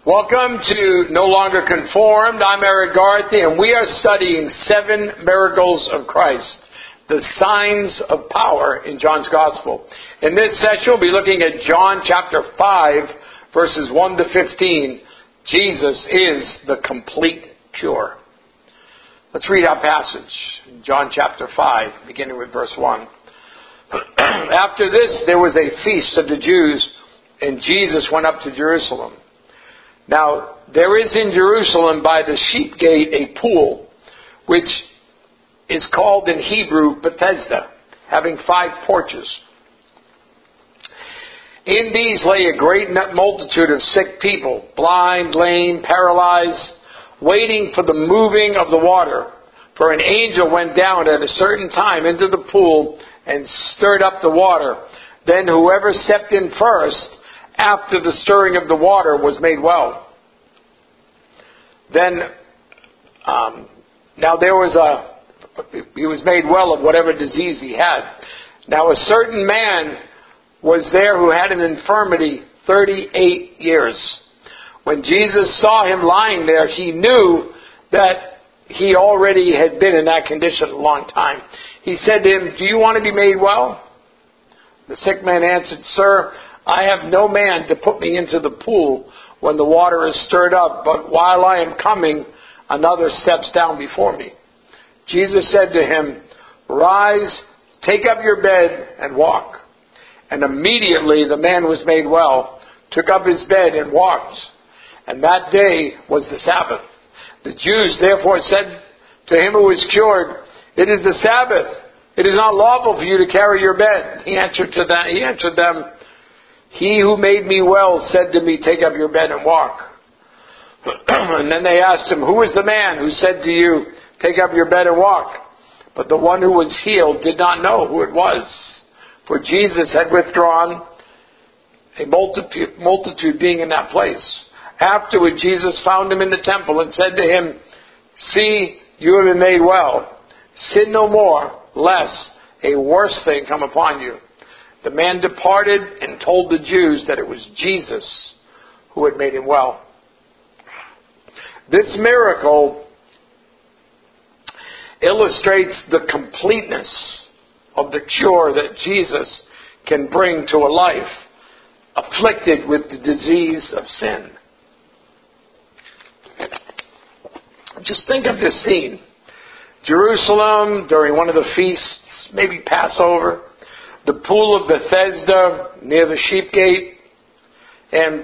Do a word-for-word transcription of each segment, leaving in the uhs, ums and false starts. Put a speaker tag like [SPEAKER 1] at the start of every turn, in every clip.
[SPEAKER 1] Welcome to No Longer Conformed. I'm Eric Garthy, and we are studying seven miracles of Christ, the signs of power in John's Gospel. In this session, we'll be looking at John chapter five, verses one to fifteen. Jesus is the complete cure. Let's read our passage, John chapter five, beginning with verse one. After this, there was a feast of the Jews, and Jesus went up to Jerusalem. Now, there is in Jerusalem by the sheep gate a pool, which is called in Hebrew Bethesda, having five porches. In these lay a great multitude of sick people, blind, lame, paralyzed, waiting for the moving of the water. For an angel went down at a certain time into the pool and stirred up the water. Then whoever stepped in first, after the stirring of the water, was made well. Then, um, now there was a, he was made well of whatever disease he had. Now a certain man was there who had an infirmity thirty-eight years. When Jesus saw him lying there, he knew that he already had been in that condition a long time. He said to him, "Do you want to be made well?" The sick man answered, "Sir, I have no man to put me into the pool when the water is stirred up, but while I am coming, another steps down before me." Jesus said to him, "Rise, take up your bed and walk." And immediately the man was made well, took up his bed and walked. And that day was the Sabbath. The Jews therefore said to him who was cured, "It is the Sabbath. It is not lawful for you to carry your bed." He answered to them, he answered them, "He who made me well said to me, 'Take up your bed and walk.'" And then they asked him, "Who is the man who said to you, 'Take up your bed and walk'?" But the one who was healed did not know who it was, for Jesus had withdrawn, a multitude, multitude being in that place. Afterward, Jesus found him in the temple and said to him, "See, you have been made well. Sin no more, lest a worse thing come upon you." The man departed and told the Jews that it was Jesus who had made him well. This miracle illustrates the completeness of the cure that Jesus can bring to a life afflicted with the disease of sin. Just think of this scene. Jerusalem during one of the feasts, maybe Passover. The pool of Bethesda near the sheep gate. And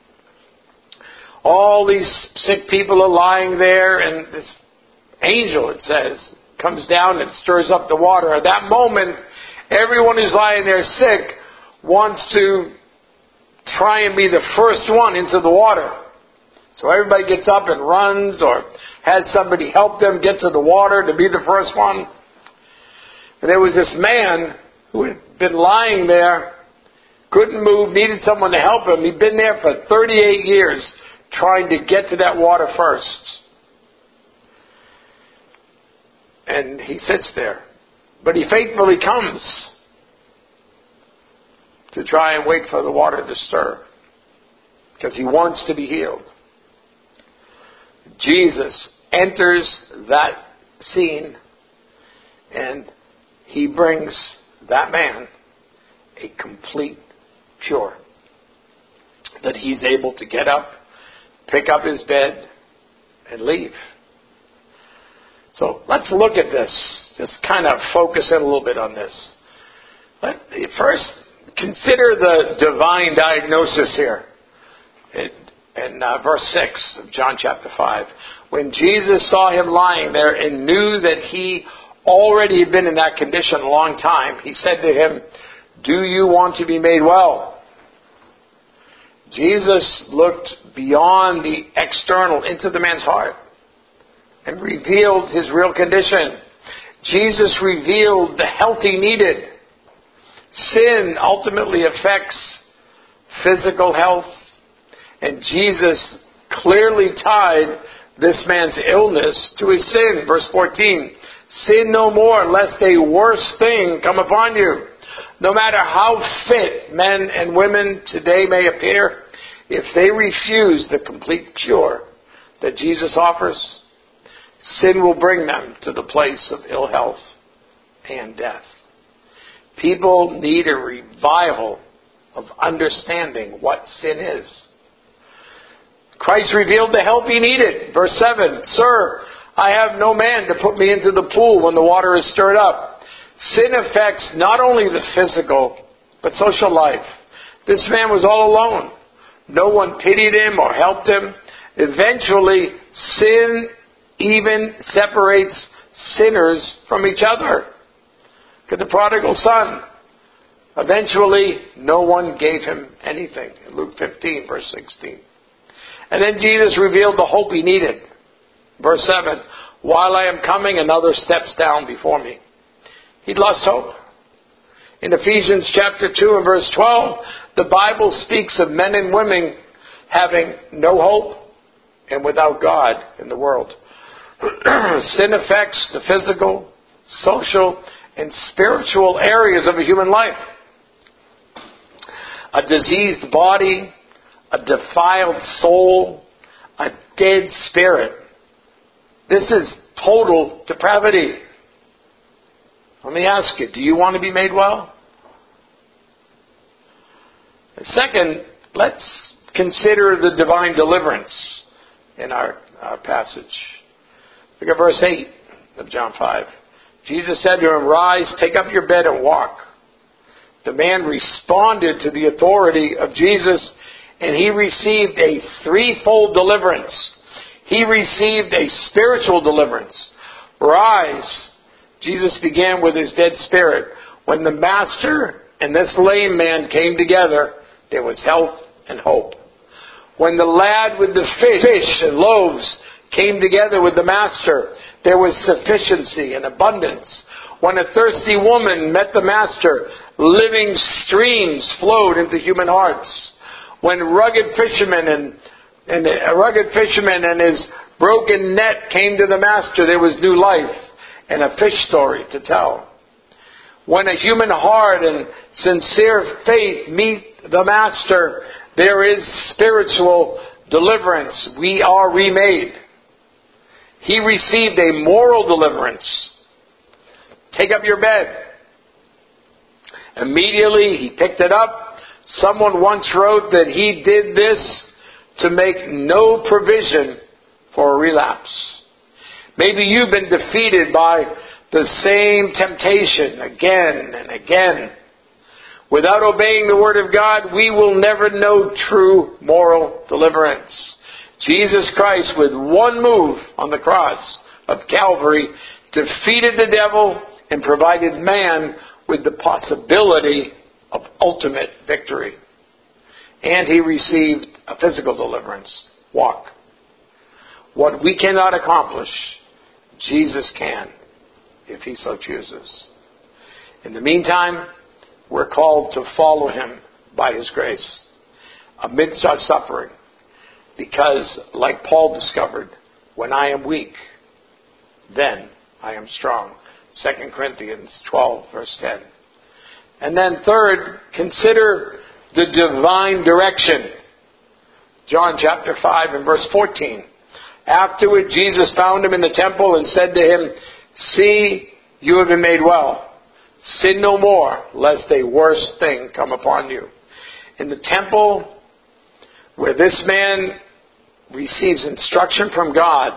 [SPEAKER 1] all these sick people are lying there, and this angel, it says, comes down and stirs up the water. At that moment, everyone who's lying there sick wants to try and be the first one into the water. So everybody gets up and runs or has somebody help them get to the water to be the first one. And there was this man who had been lying there, couldn't move, needed someone to help him. He'd been there for thirty-eight years trying to get to that water first. And he sits there. But he faithfully comes to try and wait for the water to stir, because he wants to be healed. Jesus enters that scene, and he brings that man a complete cure. That he's able to get up, pick up his bed, and leave. So let's look at this. Just kind of focus in a little bit on this. Let, first, consider the divine diagnosis here. It, in uh, verse six of John chapter five. When Jesus saw him lying there and knew that he already had been in that condition a long time, he said to him, "Do you want to be made well?" Jesus looked beyond the external into the man's heart and revealed his real condition. Jesus revealed the health he needed. Sin ultimately affects physical health, and Jesus clearly tied this man's illness to his sin. Verse fourteen, "Sin no more, lest a worse thing come upon you." No matter how fit men and women today may appear, If they refuse the complete cure that Jesus offers, sin will bring them to the place of ill health and death. People need a revival of understanding what sin is. Christ revealed the help he needed. Verse seven, Sir, I have no man to put me into the pool when the water is stirred up. Sin affects not only the physical, but social life. This man was all alone. No one pitied him or helped him. Eventually, sin even separates sinners from each other. Look at the prodigal son. Eventually, no one gave him anything. Luke fifteen, verse sixteen. And then Jesus revealed the hope he needed. Verse seven, While I am coming, another steps down before me. He'd lost hope. In Ephesians chapter two and verse twelve, the Bible speaks of men and women having no hope and without God in the world. Sin affects the physical, social, and spiritual areas of a human life. A diseased body, a defiled soul, a dead spirit. This is total depravity. Let me ask you, do you want to be made well? Second, let's consider the divine deliverance in our, our passage. Look at verse eight of John five. Jesus said to him, Rise, take up your bed and walk. The man responded to the authority of Jesus, and he received a threefold deliverance. He received a spiritual deliverance. Rise. Jesus began with his dead spirit. When the master and this lame man came together, there was health and hope. When the lad with the fish and loaves came together with the master, there was sufficiency and abundance. When a thirsty woman met the master, living streams flowed into human hearts. When rugged fishermen and, and a rugged fisherman and his broken net came to the master, there was new life and a fish story to tell. When a human heart and sincere faith meet the master, there is spiritual deliverance. We are remade. He received a moral deliverance. Take up your bed. Immediately he picked it up. Someone once wrote that he did this to make no provision for a relapse. Maybe you've been defeated by the same temptation again and again. Without obeying the Word of God, we will never know true moral deliverance. Jesus Christ, with one move on the cross of Calvary, defeated the devil and provided man with the possibility of ultimate victory. And he received a physical deliverance. Walk. What we cannot accomplish, Jesus can, if he so chooses. In the meantime, we're called to follow him by his grace amidst our suffering. Because, like Paul discovered, when I am weak, then I am strong. Second Corinthians twelve, verse ten. And then third, consider the divine direction. John chapter five and verse fourteen. Afterward, Jesus found him in the temple and said to him, See, you have been made well. Sin no more, lest a worse thing come upon you. In the temple, where this man receives instruction from God.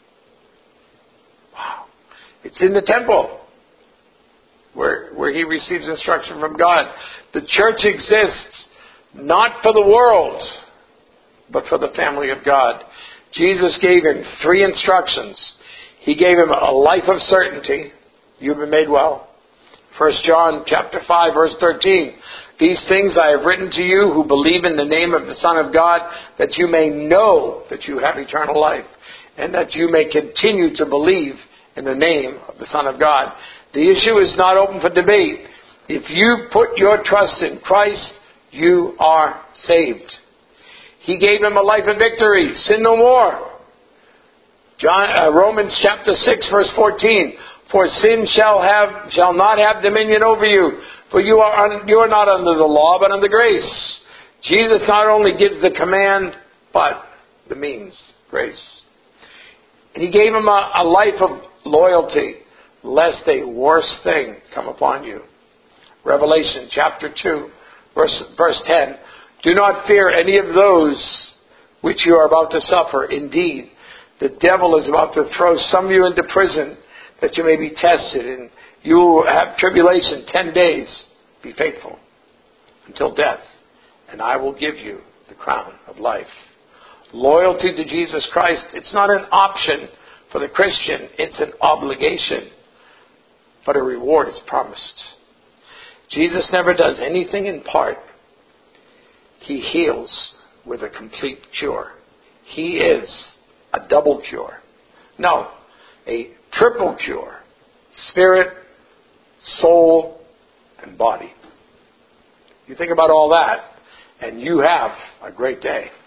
[SPEAKER 1] Wow. It's in the temple where, where he receives instruction from God. The church exists not for the world, but for the family of God. Jesus gave him three instructions. He gave him a life of certainty. You've been made well. First John chapter five, verse thirteen. These things I have written to you who believe in the name of the Son of God, that you may know that you have eternal life, and that you may continue to believe in the name of the Son of God. The issue is not open for debate. If you put your trust in Christ, you are saved. He gave him a life of victory. Sin no more. John, uh, Romans chapter six, verse fourteen. For sin shall have shall not have dominion over you. For you are un, you are not under the law, but under grace. Jesus not only gives the command, but the means, grace. And he gave him a, a life of loyalty, lest a worse thing come upon you. Revelation chapter two, verse, verse ten. Do not fear any of those which you are about to suffer. Indeed, the devil is about to throw some of you into prison, that you may be tested, and you will have tribulation ten days. Be faithful until death, and I will give you the crown of life. Loyalty to Jesus Christ, it's not an option for the Christian, it's an obligation. But a reward is promised. Jesus never does anything in part. He heals with a complete cure. He is a double cure. No, a triple cure. Spirit, soul, and body. You think about all that, and you have a great day.